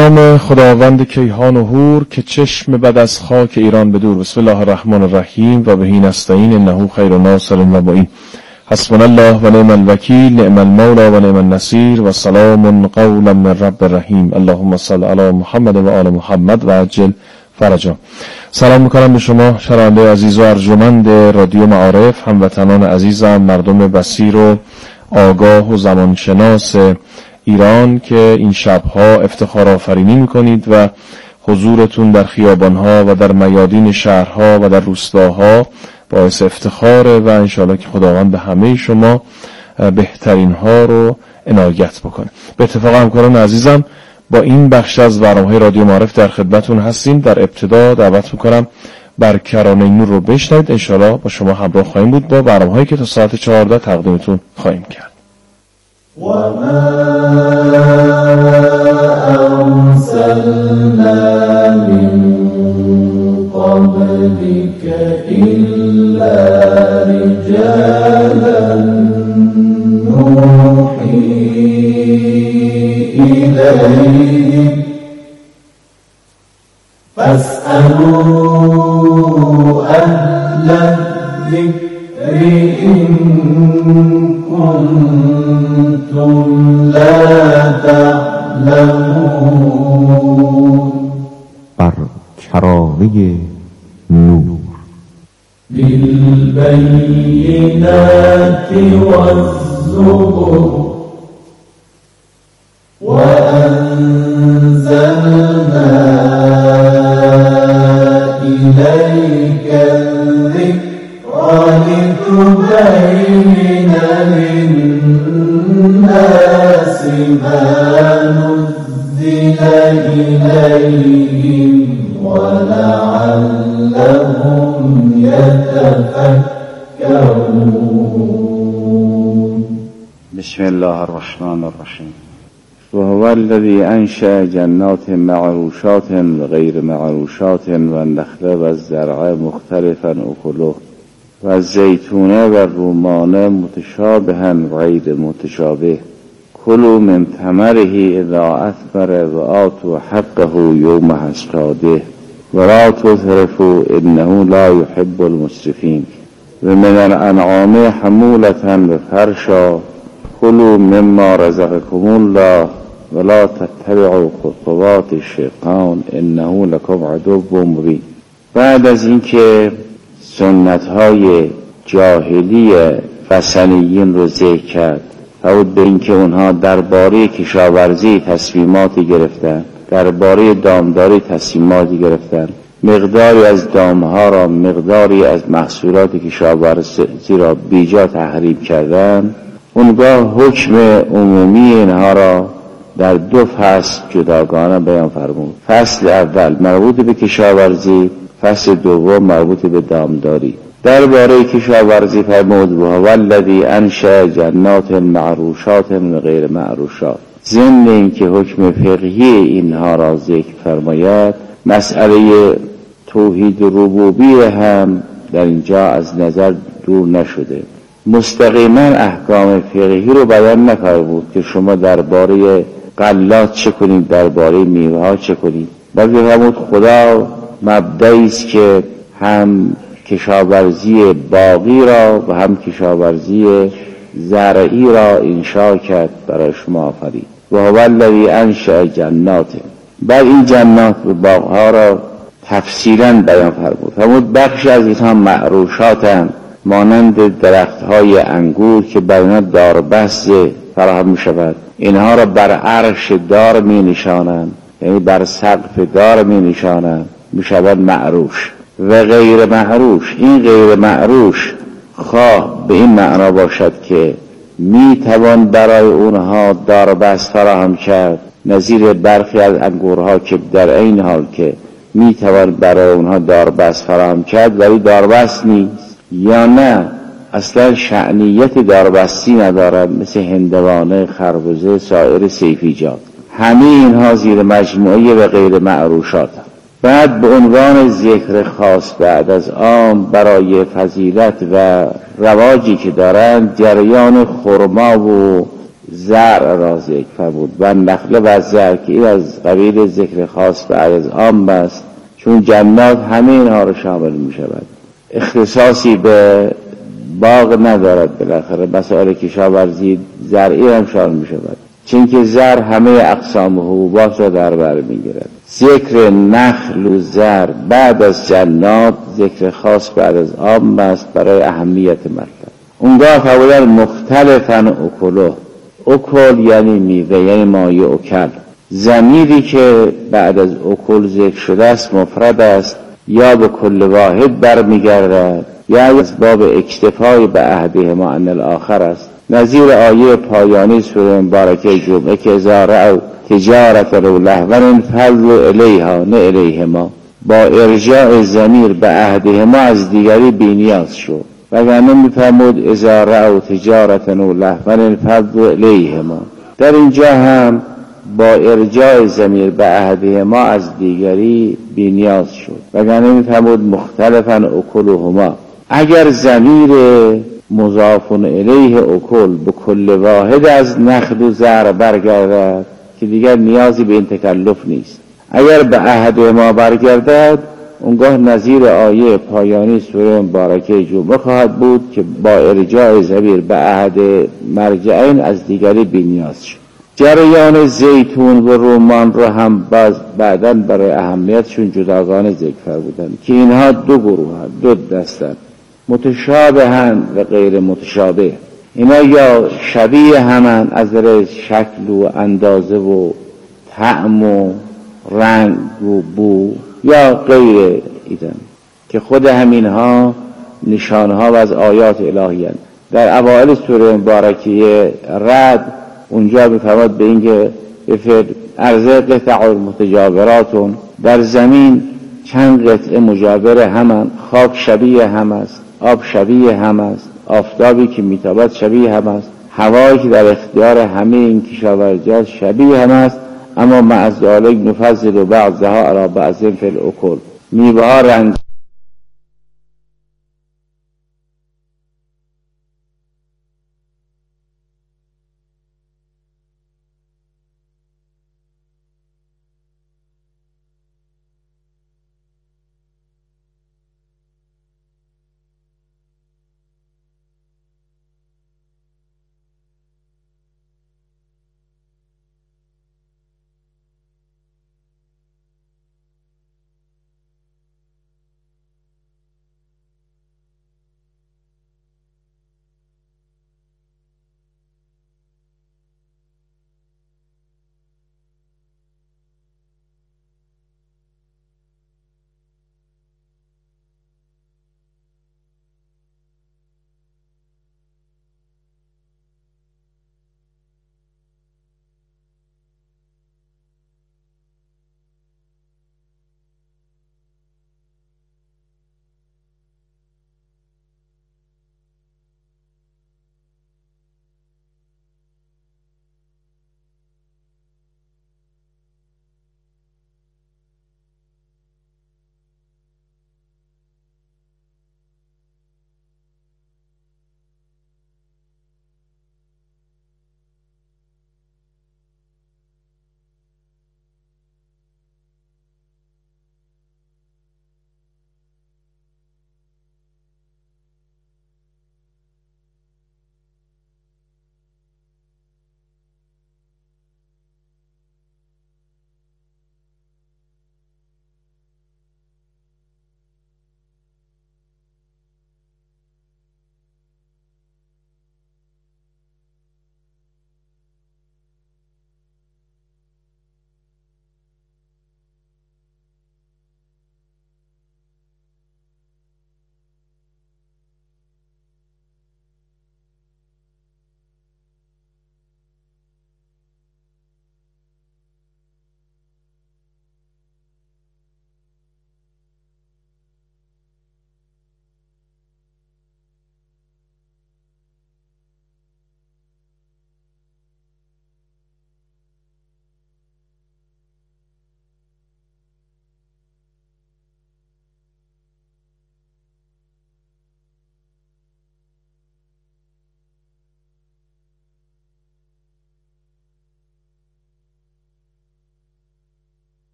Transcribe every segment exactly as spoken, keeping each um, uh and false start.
نام خداوند کیهان و هور که چشم بد از خاک ایران بدور. بسم الله الرحمن الرحیم و بهی نستعین انه خیر ناصر و معین. حسبنا الله و نعم الوکیل، نعم المولا و نعم النصیر و سلام قولا من رب رحیم. اللهم صل علی محمد و آل محمد و عجل فرجا. سلام میکنم به شما شنونده عزیز و ارجمند رادیو معارف، هموطنان عزیزم، مردم بصیر و آگاه و زمانشناس ایران که این شبها افتخار آفرینی میکنید و حضورتون در خیابانها و در میادین شهرها و در روستاها باعث افتخاره و انشاءالله که خداوند به همه شما بهترین ها رو عنایت بکنه. به اتفاق همکاران عزیزم با این بخش از برنامه رادیو معارف در خدمتون هستیم. در ابتدا دعوت میکنم بر کرانه نور رو بشنوید. انشاءالله با شما همراه خواهیم بود با برنامه‌هایی که تا ساعت چهارده تقدیمتون خواهیم کرد. وما أرسلنا من قبلك إلا رجالا نوحي إليهم فاسألوا أهل الذكر إن كنتم لا تعلمون. بر کرانه نور بالبينات والزبر وأنزلنا إليك الذكر لتبين للناس ما نزل إليهم ولعلهم يتفكرون. بسم الله الرحمن الرحیم. وهو الذي انشأ جنات معروشات وغير معروشات والنخل والزرع مختلفا أكله والزيتون والرمان متشابها غير متشابه كلوا من ثمره إذا أثمر وآتوا حقه يوم حصاده ولا تسرفوا إنه لا يحب المسرفين. ومن الأنعام حمولة وفرشا كلوا مما رزقكم الله ولا تتبعوا خطوات الشیطان انه لکم عدو مبین. بعد از اینکه سنت‌های جاهلی وثنیین رو ذکر کرد و به اینکه اونها درباره کشاورزی تصمیماتی گرفتن، درباره دامداری تصمیماتی گرفتن، مقداری از دامها را، مقداری از محصولات کشاورزی را بیجا تحریم کردن، اونگاه حکم عمومی اینها را در دو فصل جداگانه بیان فرمود. فصل اول مربوط به کشاورزی، فصل دوم مربوط به دامداری. درباره کشاورزی فرمود و هو الذی انشأ جنات معروشات و غیر معروشات. ضمن اینکه حکم فقهی اینها را ذکر فرماید، مسئله توحید ربوبیه هم در اینجا از نظر دور نشده. مستقیما احکام فقهی رو بیان نفرمود که شما درباره غلات چه کنید، درباره میوه ها چه کنید، بلکه فرمود خدا مبدعی است که هم کشاورزی باغی را و هم کشاورزی زرعی را انشاء کرد، برای شما آفرید. و هو الذی انشأ جنات. بعد این جنات و باغ ها را تفصیلا بیان فرمود. فرمود بخش از اینها معروشاتند، مانند درخت های انگور که بر اینها داربست فراهم می شود. اینها را بر عرش دار می نشانند، یعنی بر سقف دار می نشانند، می شود معروش. و غیر معروش، این غیر معروش خواه به این معنا باشد که می توان برای اونها داربست فراهم کرد، نظیر برخی از انگورها که در این حال که می توان برای اونها داربست فراهم کرد ولی داربست نیست، یا نه اصلا شأنیت داربستی ندارد، مثل هندوانه، خربزه، سایر صیفیجات. همه اینها زیر مجموعه و غیر معروشات. بعد به عنوان ذکر خاص بعد از آن برای فضیلت و رواجی که دارند، جریان خرما و زرع را ذکر فرمود و نخل و زرع که این از قبیل ذکر خاص بعد از عام است، چون جنات همه اینها را شامل می شود، اختصاصی به باغ ندارد. بالاخره مسائل کشاورزی زرعی هم شامل می شود، چون که زرع همه اقسام حبوبات را در بر می گیرد. ذکر نخل و زرع بعد از جنات ذکر خاص بعد از عام است برای اهمیت مطلب. اونگاه فرمودن مختلفاً اکله، اکل یعنی میوه، یعنی مایه اکل. ضمیری که بعد از اکل ذکر شده است مفرد است یا به کل واحد برمیگردد یا از باب اکتفای به عهدهما عن الاخر است، نظیر آیه پایانی سوره مبارکه جمعه که اذا رأوا تجارة او لهوا انفضوا الیها نه الیهما، با ارجاع ضمیر به عهدهما از دیگری بی‌نیاز شد. وگرنه می‌فرمود اذا رأوا تجارة او لهوا انفضوا الیهما. در اینجا هم با ارجاع ضمیر به عهدهما از دیگری بی‌نیاز شد. وگرنه می‌فرمود مختلفاً اکلهما. اگر ضمیر مضاف الیه اکل به کل واحد از نخل و زرع برگردد که دیگر نیازی به این تکلف نیست، اگر به عهد ما برگردد اونگاه نظیر آیه پایانی سوره مبارکه جمعه خواهد بود که با ارجاع ضمیر به عهد مرجعین از دیگری بی‌نیاز شد. جریان زیتون و رمان رو هم باز بعداً برای اهمیتشون جداگانه ذکر فرمودند که اینها دو گروه هستند، دو دستند، متشابهن و غیر متشابه. اینا یا شبیه همن از نظر شکل و اندازه و طعم و رنگ و بو، یا غیر ایدن که خود همینها نشانها و از آیات الهی هستند. در اوائل سوره مبارکه رعد اونجا می‌فرماد به اینکه بفر ارض قطع متجاوراتون، در زمین چند قطعه مجاور همن، خاک شبیه هم است، آب شبیه هم است، آفتابی که میتابد شبیه هم است، هوایی که در اختیار همه این کشاورزی‌ها شبیه هم است، اما مع ذلک نفضل بعضها علی بعض فی الاکل. میوه‌ها رنگ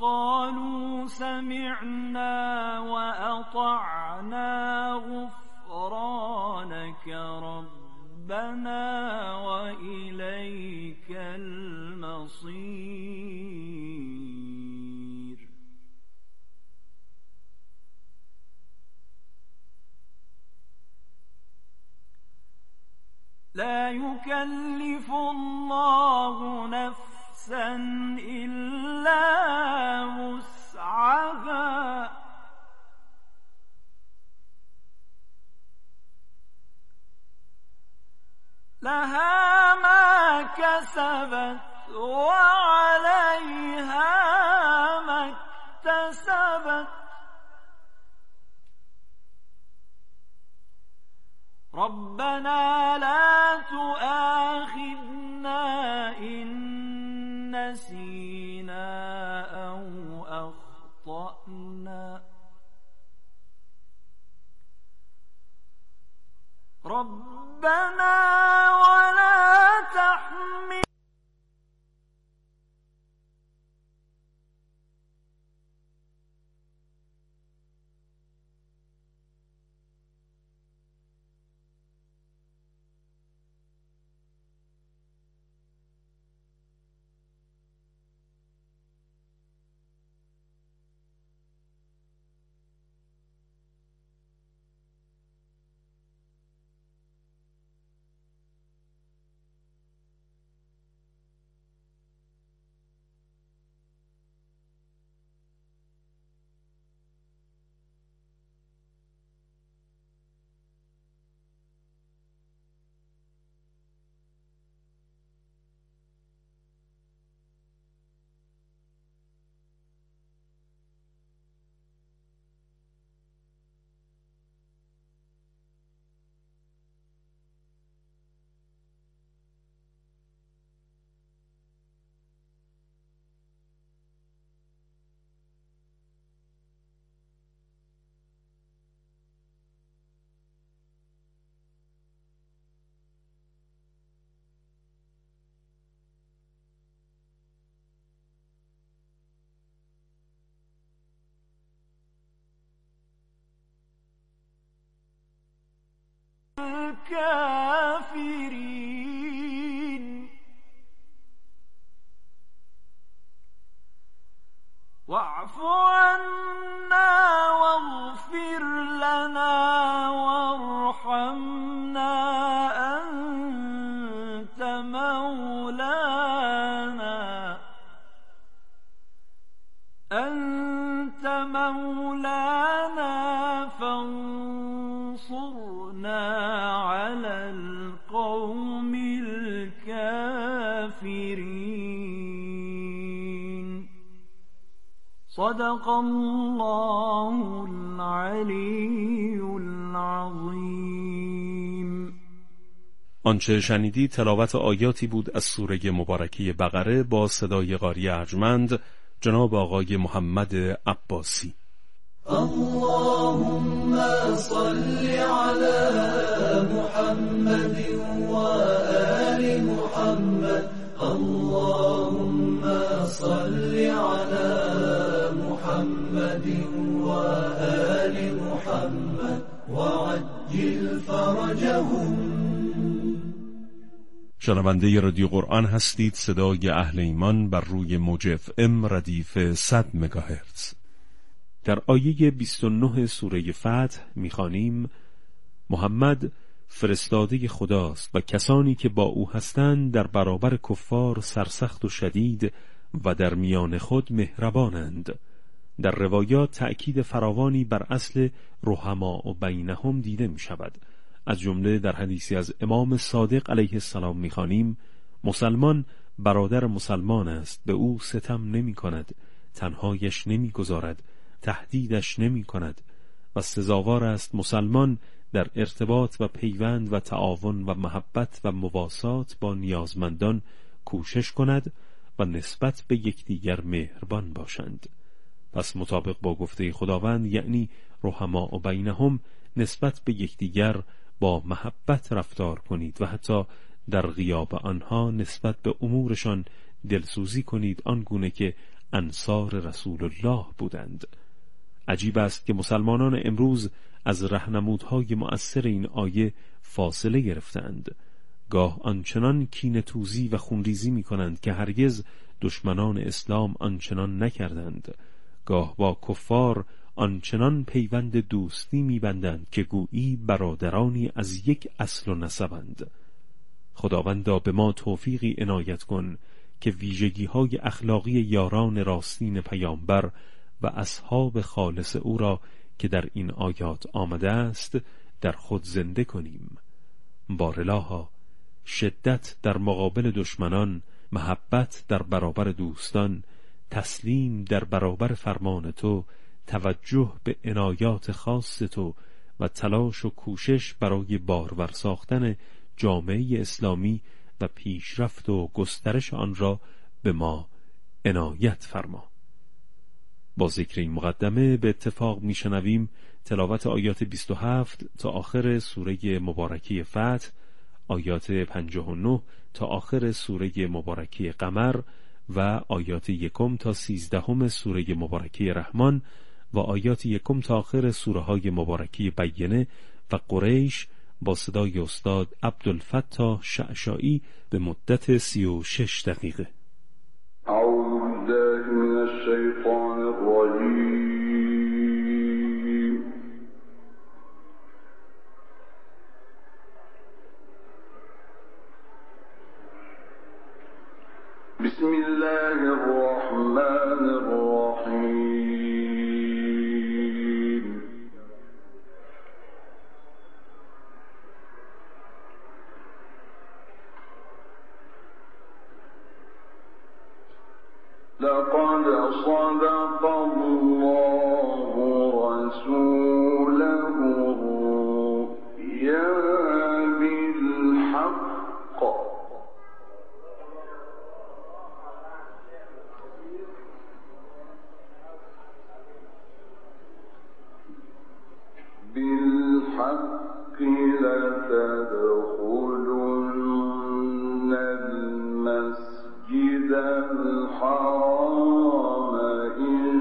وقالوا سمعنا وأطعنا غفرانك ربنا وإليك المصير. لا يكلف الله نفسا إلا وسعها لها ما كسبت وعليها ما اكتسبت ربنا لا تؤاخذنا إن نسينا أو أخطأنا ربنا ولا تحمل الكافرين واعف عنا واغفر لنا وارحمنا أنت مولانا أنت مولانا فانصرنا على القوم الكافرين. صدق الله العلی العظیم. آنچه شنیدی تلاوت آیاتی بود از سوره مبارکه بقره با صدای قاری ارجمند جناب آقای محمد عباسی. اللهم صل على محمد وآل محمد. اللهم صل على محمد وآل محمد وعجل فرجهم. شنونده رادیو قرآن هستید. صدای اهل ایمان بر روی موج اف ام ردیف صد مگاهرتز. در آیه بیست و نه سوره فتح می‌خوانیم محمد فرستاده خداست و کسانی که با او هستند در برابر کفار سرسخت و شدید و در میان خود مهربانند. در روایات تأکید فراوانی بر اصل رحماء و بینهم دیده می شود. از جمله در حدیثی از امام صادق علیه السلام می‌خوانیم مسلمان برادر مسلمان است، به او ستم نمی کند، تنهایش نمی گذارد، تهدیدش نمی کند و سزاوار است مسلمان در ارتباط و پیوند و تعاون و محبت و مواسات با نیازمندان کوشش کند و نسبت به یکدیگر مهربان باشند. پس مطابق با گفته خداوند یعنی رحماء و بینهم نسبت به یکدیگر با محبت رفتار کنید و حتی در غیاب آنها نسبت به امورشان دلسوزی کنید، آنگونه که انصار رسول الله بودند. عجیب است که مسلمانان امروز از راهنمودهای مؤثر این آیه فاصله گرفتند. گاه آنچنان کینه‌توزی و خونریزی می کنند که هرگز دشمنان اسلام آنچنان نکردند. گاه با کفار آنچنان پیوند دوستی می بندند که گویی برادرانی از یک اصل و نسبند. خداوندا به ما توفیقی عنایت کن که ویژگی های اخلاقی یاران راستین پیامبر و اصحاب خالص او را که در این آیات آمده است در خود زنده کنیم. بارالها، شدت در مقابل دشمنان، محبت در برابر دوستان، تسلیم در برابر فرمان تو، توجه به عنایات خاص تو و تلاش و کوشش برای بارور ساختن جامعه اسلامی و پیشرفت و گسترش آن را به ما عنایت فرما. با ذکر این مقدمه به اتفاق میشنویم تلاوت آیات بیست و هفت تا آخر سوره مبارکه فتح، آیات پنجاه و نه تا آخر سوره مبارکه قمر و آیات یکم تا سیزدهم سوره مبارکه رحمان و آیات یکم تا آخر سوره های مبارکه بینه و قریش با صدای استاد عبدالفتاح شعشاعی به مدت سی و شش دقیقه. اعوذ بالله من الشیطان الرجیم. بسم الله الرحمن الرحیم. لقد صدق الله رسوله الرؤيا بالحق بالحق لتدخلن المسجد الحرام إن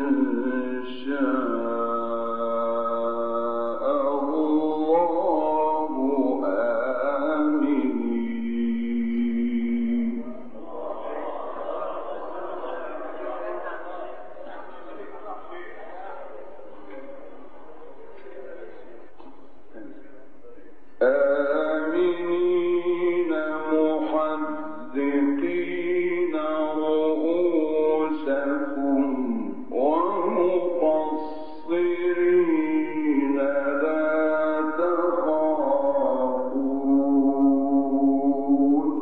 شاء الله آمنين. آمنين محدقين رؤوسكم ومقصرين لا تخافون.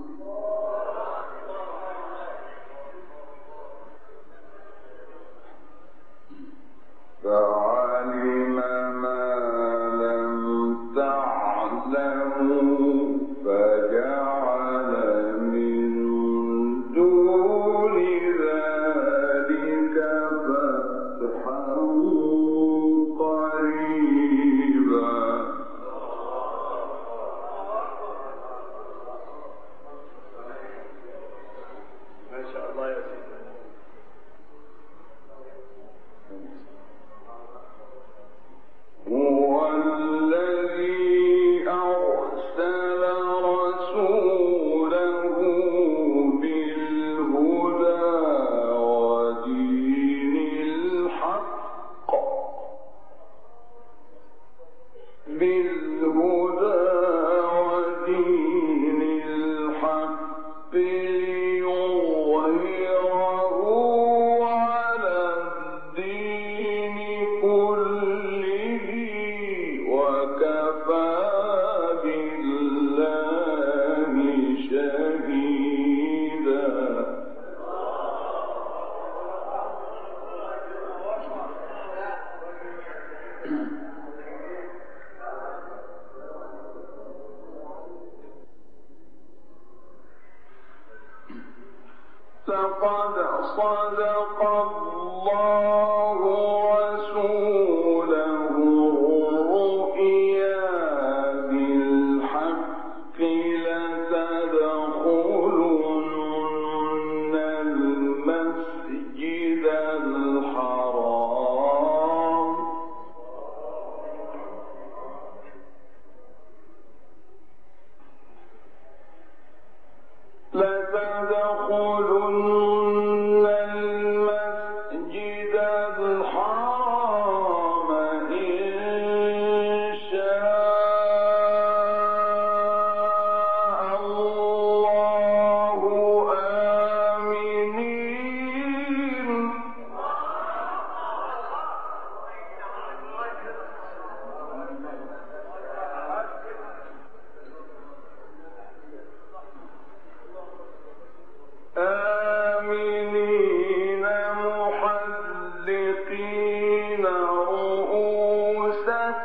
فعلم ما لم تعلموا فجعل من دون ذلك فتحا قريبا. ما شاء الله يا سيدي.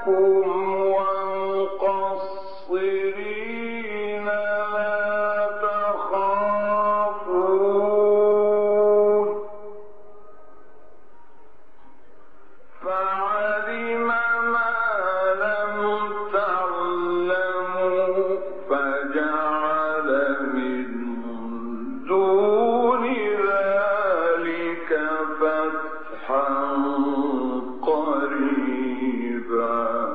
والقصرين لا تخافون فعلم ما لم تعلموا فجعل من دون ذلك فتحا قريبا.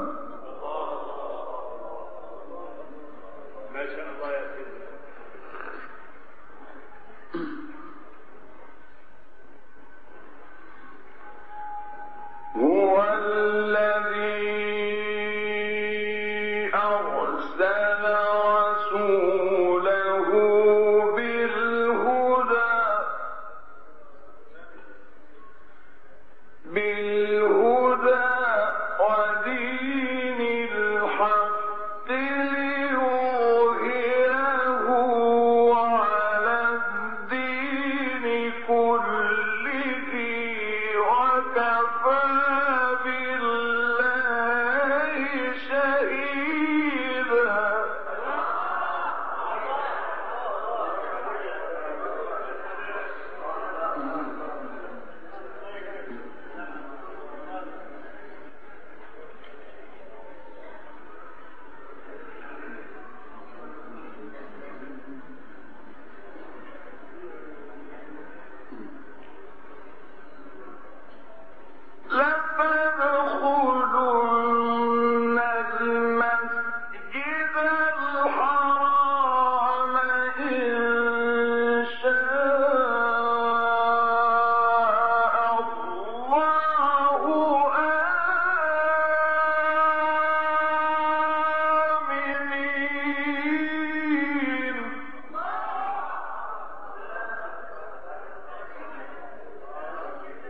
ما شاء الله يا سيدي. هو